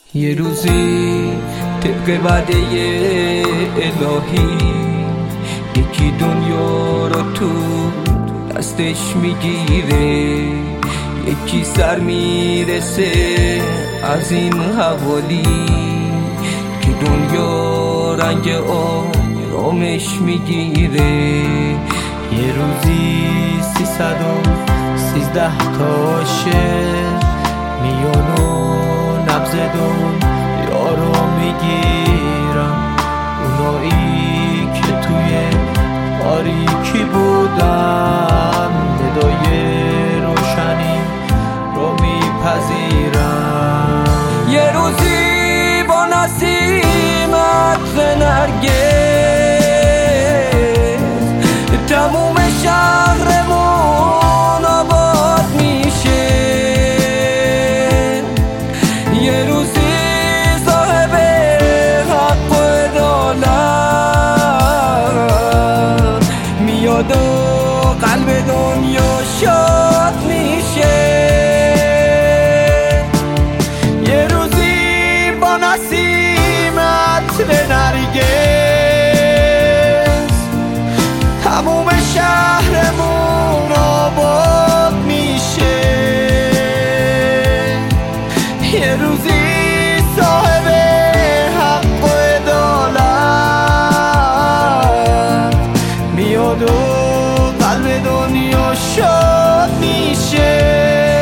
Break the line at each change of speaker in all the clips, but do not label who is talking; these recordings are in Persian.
یه روزی طبق وعده الهی یکی دنیا رو تو دستش میگیره، یکی سر میرسه از این حوالی که دنیا رنگ آرامش میگیره. یه روزی 313 تا شعر میان و نبض دنیا رو میگیرم، اونایی که توی تاریکی بودن ندای روشنی رو میپذیرم. یه روزی با نسیم عطر نرگس تموم شهرمون آباد میشه. یه روزی صاحب حق و عدالت میاد و قلب دنیا شاد میشه. یه روزی با نسیم عطر نرگس تموم شهرمون آباد میشه. یه روزی صاحب حق و عدالت میاد و قلب دنیا شاد میشه.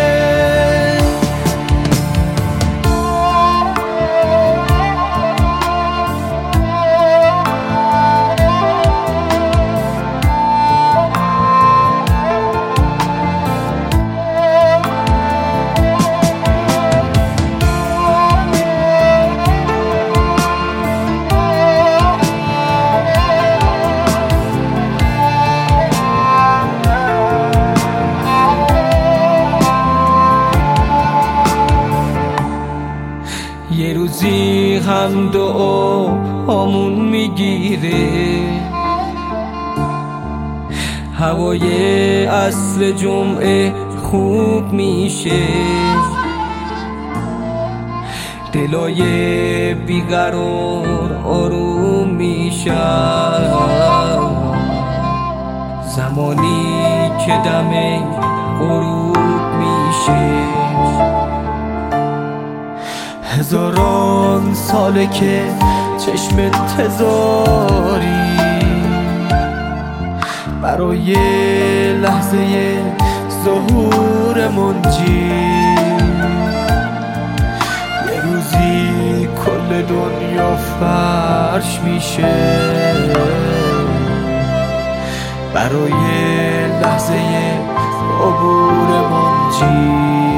یه روزی هم دعامون میگیره، هوای عصر جمعه خوب میشه، دلای بیقرار آروم میشن، زمانی که دم غروب میشه. هزاران ساله که چشم انتظاری برای لحظه ظهور منجی. یه روزی کل دنیا فرش میشه برای لحظه عبور منجی.